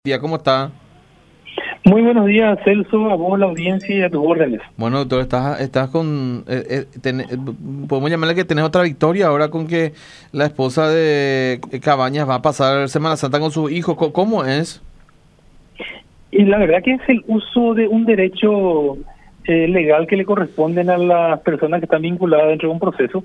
Día, ¿cómo está? Muy buenos días, Celso, a vos, la audiencia y a tus órdenes. Bueno, doctor, estás con... podemos llamarle que tenés otra victoria ahora con que la esposa de Cabañas va a pasar Semana Santa con su hijo. ¿Cómo es? Y la verdad que es el uso de un derecho legal que le corresponden a las personas que están vinculadas dentro de un proceso.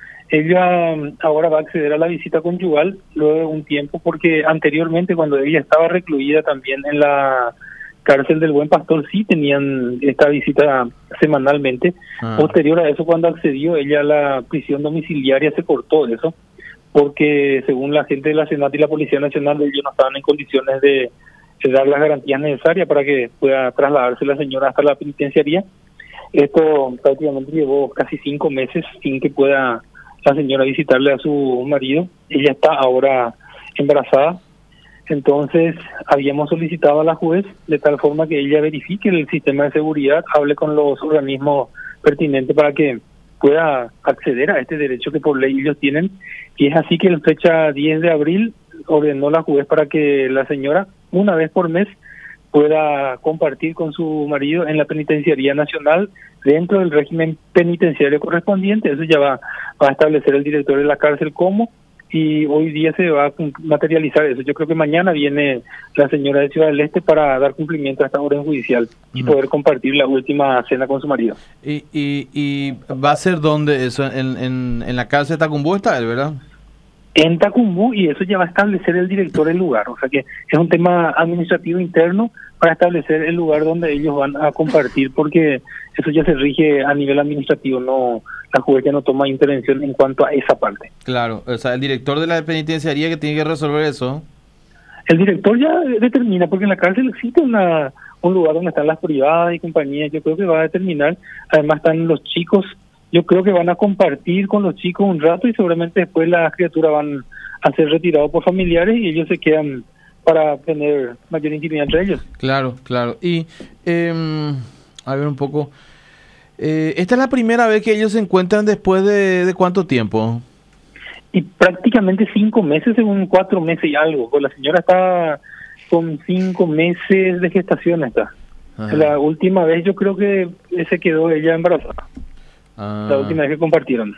Ella ahora va a acceder a la visita conyugal luego de un tiempo, porque anteriormente, cuando ella estaba recluida también en la cárcel del Buen Pastor, sí tenían esta visita semanalmente. Ah, Posterior a eso, cuando accedió ella a la prisión domiciliaria, se cortó eso, porque según la gente de la Senat y la Policía Nacional, ellos no estaban en condiciones de dar las garantías necesarias para que pueda trasladarse la señora hasta la penitenciaría. Esto prácticamente llevó casi 5 meses sin que pueda la señora visitarle a su marido. Ella está ahora embarazada. Entonces habíamos solicitado a la juez de tal forma que ella verifique el sistema de seguridad, hable con los organismos pertinentes para que pueda acceder a este derecho que por ley ellos tienen. Y es así que en fecha 10 de abril ordenó la juez para que la señora, una vez por mes, pueda compartir con su marido en la penitenciaría nacional dentro del régimen penitenciario correspondiente. Eso ya va a establecer el director de la cárcel cómo, y hoy día se va a materializar eso. Yo creo que mañana viene la señora de Ciudad del Este para dar cumplimiento a esta orden judicial y poder compartir la última cena con su marido. ¿Y va a ser dónde eso? ¿En la cárcel de Tacumbú está él, verdad? En Tacumbú, y eso ya va a establecer el director del lugar. O sea que es un tema administrativo interno para establecer el lugar donde ellos van a compartir, porque eso ya se rige a nivel administrativo, no, la juez ya no toma intervención en cuanto a esa parte. Claro, o sea, el director de la penitenciaría que tiene que resolver eso. El director ya determina, porque en la cárcel existe un lugar donde están las privadas y compañías. Yo creo que va a determinar. Además están los chicos, yo creo que van a compartir con los chicos un rato y seguramente después las criaturas van a ser retirados por familiares y ellos se quedan para tener mayor intimidad entre ellos. Claro, claro. Y, a ver un poco. ¿Esta es la primera vez que ellos se encuentran después de cuánto tiempo? Y prácticamente 5 meses, según 4 meses y algo. Pues la señora está con 5 meses de gestación. Está. Ajá. La última vez yo creo que se quedó ella embarazada. La última vez que compartieron.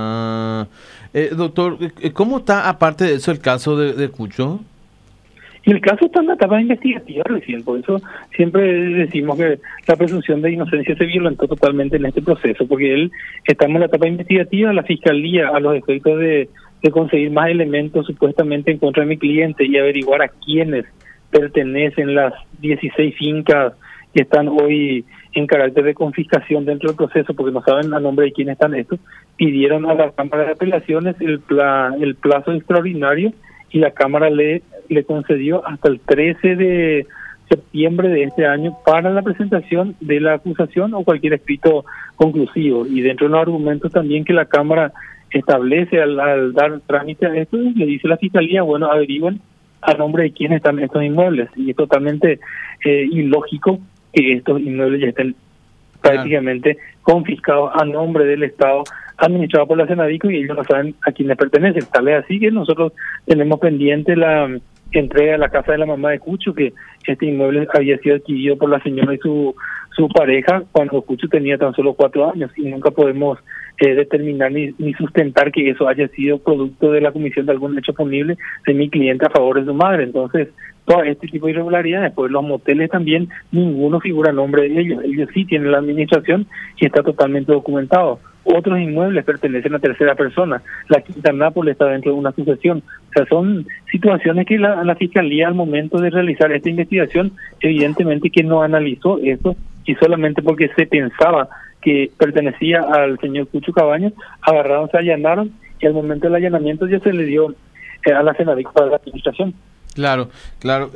Doctor, ¿cómo está aparte de eso el caso de Cucho? Y el caso está en la etapa investigativa recién, por eso siempre decimos que la presunción de inocencia se violentó totalmente en este proceso, porque él estamos en la etapa investigativa, la fiscalía, a los efectos de conseguir más elementos supuestamente en contra de mi cliente y averiguar a quiénes pertenecen las 16 fincas que están hoy en carácter de confiscación dentro del proceso, porque no saben a nombre de quién están estos, pidieron a la Cámara de Apelaciones el plazo extraordinario y la Cámara le concedió hasta el 13 de septiembre de este año para la presentación de la acusación o cualquier escrito conclusivo. Y dentro de los argumentos también que la Cámara establece al dar trámite a esto, le dice la Fiscalía, bueno, averigüen a nombre de quién están estos inmuebles. Y es totalmente ilógico que estos inmuebles ya estén prácticamente confiscados a nombre del Estado, administrado por la Senadico, y ellos no saben a quiénes pertenecen. Tal vez así que nosotros tenemos pendiente la entrega a la casa de la mamá de Cucho, que este inmueble había sido adquirido por la señora y su pareja cuando Cucho tenía tan solo 4 años, y nunca podemos determinar ni sustentar que eso haya sido producto de la comisión de algún hecho punible de mi cliente a favor de su madre. Entonces, todo este tipo de irregularidades, pues los moteles también, ninguno figura a nombre de ellos sí tienen la administración y está totalmente documentado. Otros inmuebles pertenecen a tercera persona, la Quinta Nápoles está dentro de una sucesión. O sea, son situaciones que la Fiscalía al momento de realizar esta investigación evidentemente que no analizó esto, y solamente porque se pensaba que pertenecía al señor Cucho Cabañas, agarraron, se allanaron, y al momento del allanamiento ya se le dio a la Senadico para la administración. Claro, claro.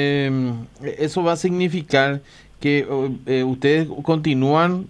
Eso va a significar que ustedes continúan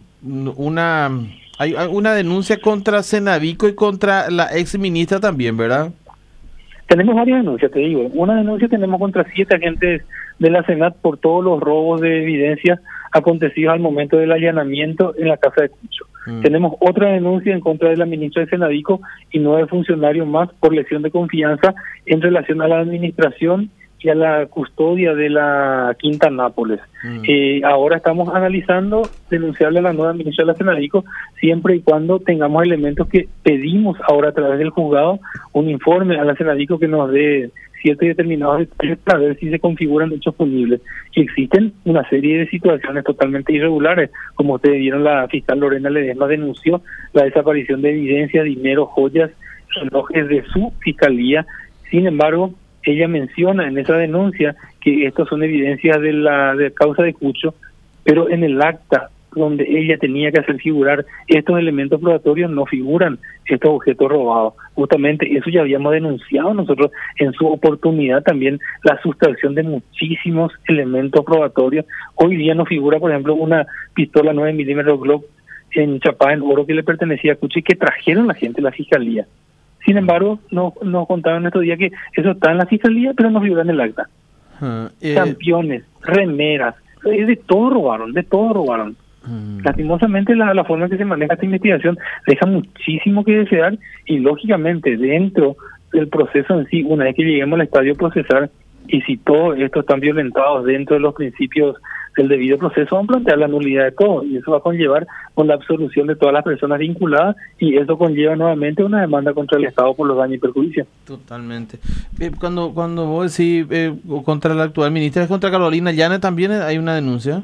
hay una denuncia contra Senavico y contra la ex ministra también, ¿verdad? Tenemos varias denuncias, te digo. Una denuncia tenemos contra 7 agentes de la Senat por todos los robos de evidencia acontecidos al momento del allanamiento en la casa de Cucho. Tenemos otra denuncia en contra de la ministra de Senadico y 9 funcionarios más por lesión de confianza en relación a la administración y a la custodia de la Quinta Nápoles. Ahora estamos analizando denunciarle a la nueva ministra de la Senadico, siempre y cuando tengamos elementos que pedimos ahora a través del juzgado, un informe a la Senadico que nos dé ciertos y determinados detalles para ver si se configuran hechos punibles. Y existen una serie de situaciones totalmente irregulares, como ustedes vieron, la fiscal Lorena Ledesma denunció la desaparición de evidencias, dinero, joyas, relojes de su fiscalía. Sin embargo, ella menciona en esa denuncia que estos son evidencias de la causa de Cucho, pero en el acta donde ella tenía que hacer figurar estos elementos probatorios no figuran estos objetos robados. Justamente eso ya habíamos denunciado nosotros en su oportunidad, también la sustracción de muchísimos elementos probatorios. Hoy día no figura, por ejemplo, una pistola 9 milímetros Glock en chapa en oro que le pertenecía a Cucho y que trajeron la gente de la fiscalía. Sin embargo, nos contaron estos días que eso está en la fiscalía, pero no figura en el acta. Campeones, remeras, de todo robaron, de todo robaron. Lastimosamente la forma en que se maneja esta investigación deja muchísimo que desear y lógicamente dentro del proceso en sí, una vez que lleguemos al estadio procesal, y si todos estos están violentados dentro de los principios del debido proceso, van a plantear la nulidad de todo, y eso va a conllevar con la absolución de todas las personas vinculadas, y eso conlleva nuevamente una demanda contra el Estado por los daños y perjuicios. Totalmente. Cuando vos decís contra la actual ministra, ¿es contra Carolina Llanes también hay una denuncia?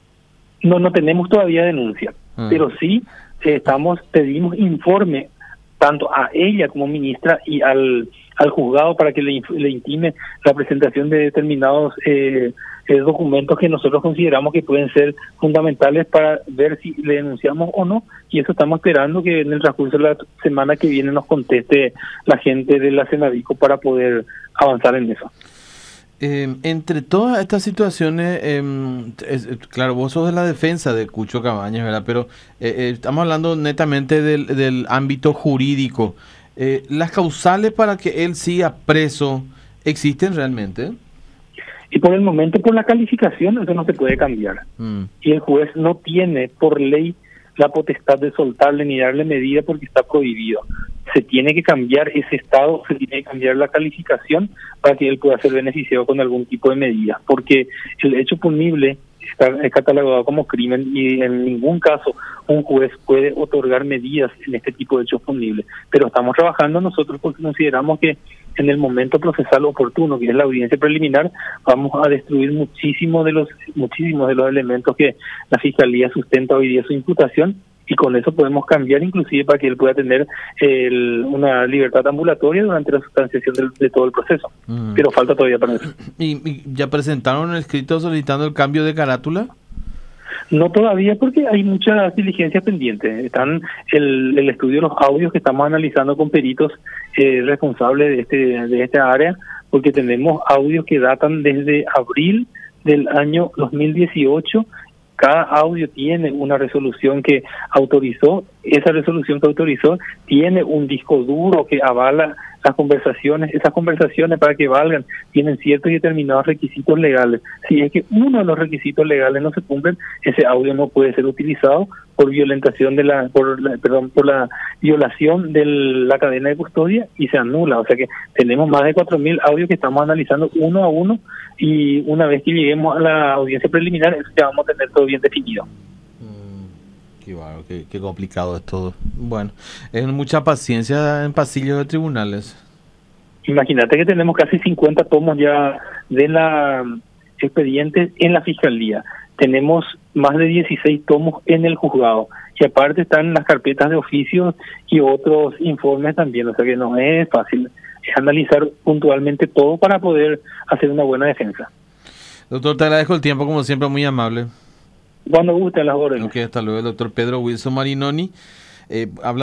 No tenemos todavía denuncia, pero sí pedimos informe tanto a ella como ministra y al juzgado para que le intime la presentación de determinados documentos que nosotros consideramos que pueden ser fundamentales para ver si le denunciamos o no, y eso estamos esperando que en el transcurso de la semana que viene nos conteste la gente de la Senadico para poder avanzar en eso. Entre todas estas situaciones, claro, vos sos de la defensa de Cucho Cabañas, ¿verdad? Pero estamos hablando netamente del ámbito jurídico. ¿Las causales para que él siga preso existen realmente? Y por el momento, por la calificación, eso no se puede cambiar. Y el juez no tiene por ley la potestad de soltarle ni darle medida porque está prohibido. Se tiene que cambiar ese estado, se tiene que cambiar la calificación para que él pueda ser beneficiado con algún tipo de medida, porque el hecho punible es catalogado como crimen y en ningún caso un juez puede otorgar medidas en este tipo de hechos punibles. Pero estamos trabajando nosotros porque consideramos que en el momento procesal oportuno, que es la audiencia preliminar, vamos a destruir muchísimos de los elementos que la Fiscalía sustenta hoy día su imputación, y con eso podemos cambiar inclusive para que él pueda tener una libertad ambulatoria durante la sustanciación de todo el proceso. Pero falta todavía para eso. ¿Y ya presentaron el escrito solicitando el cambio de carátula? No todavía, porque hay muchas diligencias pendientes. Están el estudio de los audios que estamos analizando con peritos responsables de esta área, porque tenemos audios que datan desde abril del año 2018. Cada audio tiene una resolución que autorizó. Esa resolución que autorizó tiene un disco duro que avala las conversaciones. Esas conversaciones, para que valgan, tienen ciertos y determinados requisitos legales. Si es que uno de los requisitos legales no se cumplen, ese audio no puede ser utilizado por violentación por la violación de la cadena de custodia, y se anula. O sea que tenemos más de 4.000 audios que estamos analizando uno a uno, y una vez que lleguemos a la audiencia preliminar, eso ya vamos a tener todo bien definido. Qué complicado es todo. Bueno, es mucha paciencia en pasillos de tribunales. Imagínate que tenemos casi 50 tomos ya de la expediente en la Fiscalía. Tenemos más de 16 tomos en el juzgado. Y aparte están las carpetas de oficios y otros informes también. O sea que no es fácil. Es analizar puntualmente todo para poder hacer una buena defensa. Doctor, te agradezco el tiempo, como siempre, muy amable. Cuando guste, las órdenes. Ok, hasta luego, el doctor Pedro Wilson Marinoni. Habla